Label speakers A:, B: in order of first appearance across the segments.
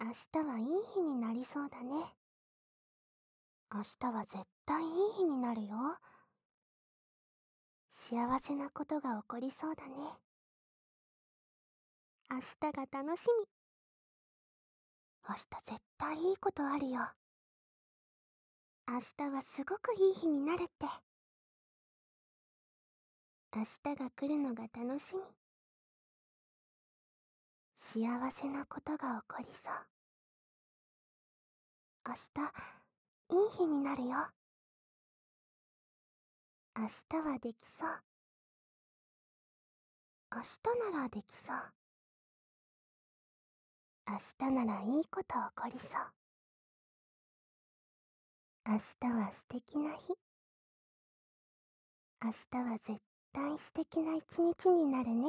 A: 明日はいい日になりそうだね。明日は絶対いい日になるよ。幸せなことが起こりそうだね。明日が楽しみ。明日絶対いいことあるよ。明日はすごくいい日になるって。明日が来るのが楽しみ。幸せなことが起こりそう。明日、いい日になるよ。明日はできそう。明日ならできそう。明日ならいいこと起こりそう。明日は素敵な日。明日は絶対素敵な一日になるね。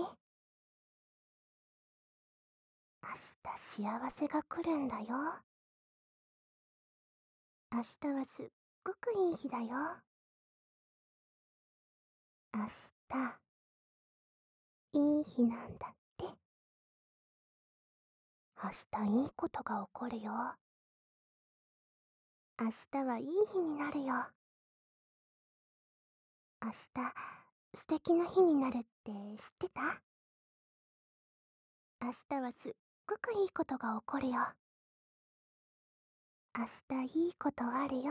A: 明日幸せが来るんだよ。明日はすっごくいい日だよ。明日、いい日なんだって。明日いいことが起こるよ。明日はいい日になるよ。明日、素敵な日になるって知ってた？明日はすっごくいいことが起こるよ。明日いいことあるよ。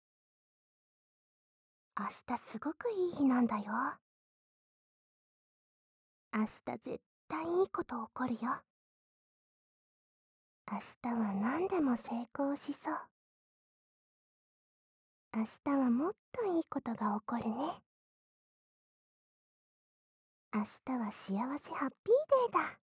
A: 明日すごくいい日なんだよ。明日絶対いいこと起こるよ。明日は何でも成功しそう。明日はもっといいことが起こるね。明日は幸せハッピーデーだ。